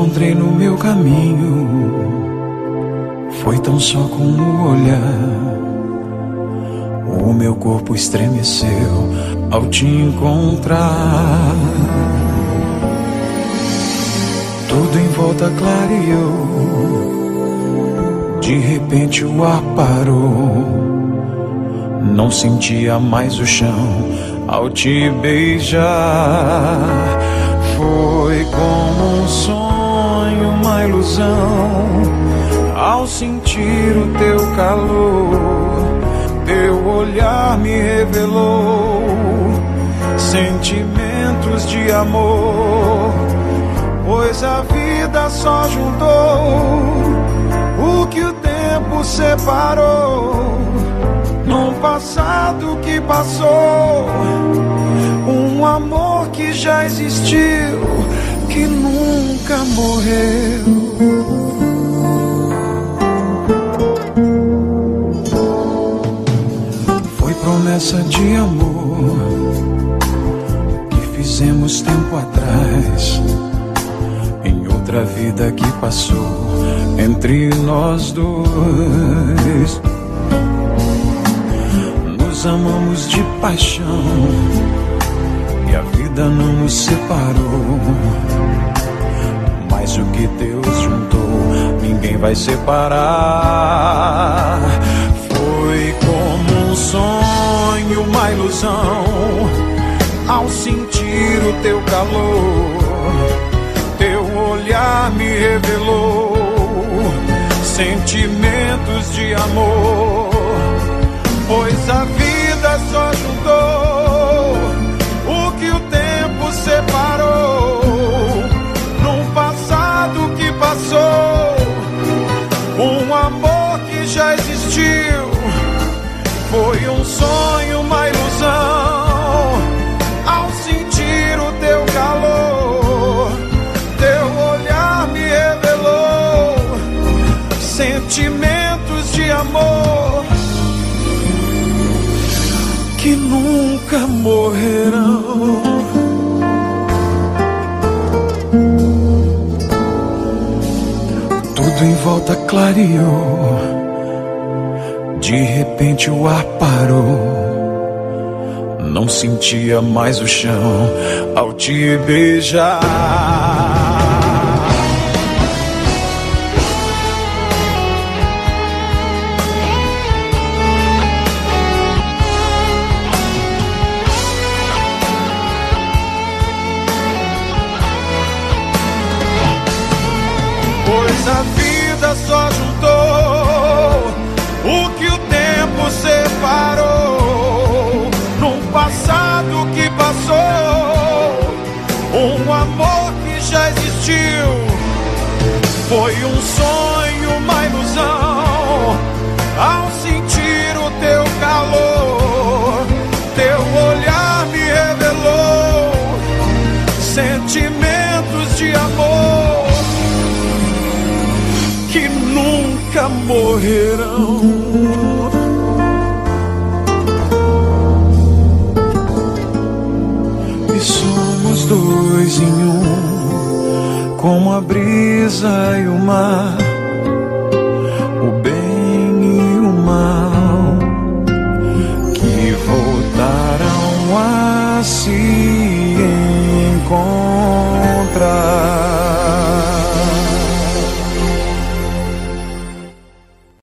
encontrei no meu caminho foi tão só com um olhar. O meu corpo estremeceu ao te encontrar. Tudo em volta clareou, de repente o ar parou. Não sentia mais o chão ao te beijar. Foi como um sonho, uma ilusão, ao sentir o teu calor. Teu olhar me revelou sentimentos de amor, pois a vida só juntou o que o tempo separou. Num passado que passou, um amor que já existiu, que nunca morreu. Foi promessa de amor que fizemos tempo atrás, em outra vida que passou entre nós dois. Nos amamos de paixão e a vida não nos separou, mas o que Deus juntou ninguém vai separar. Foi como um sonho, uma ilusão, ao sentir o teu calor. Teu olhar me revelou sentimentos de amor, pois a vida só juntou o que o tempo separou. Num passado que passou, um amor que já existiu. Foi um sonho, uma ilusão, ao sentir o teu calor. Teu olhar me revelou sentimentos de amor que nunca morrerão. Tudo em volta clareou, de repente o ar parou. Não sentia mais o chão ao te beijar. Pois a vida só juntou o que o tempo separou. Num passado que passou, um amor que já existiu. Foi um sonho, uma ilusão, ao sentir o teu calor. Teu olhar me revelou sentimentos de amor que nunca morrerão. E somos dois em um, como a brisa e o mar, o bem e o mal, que voltaram a se encontrar.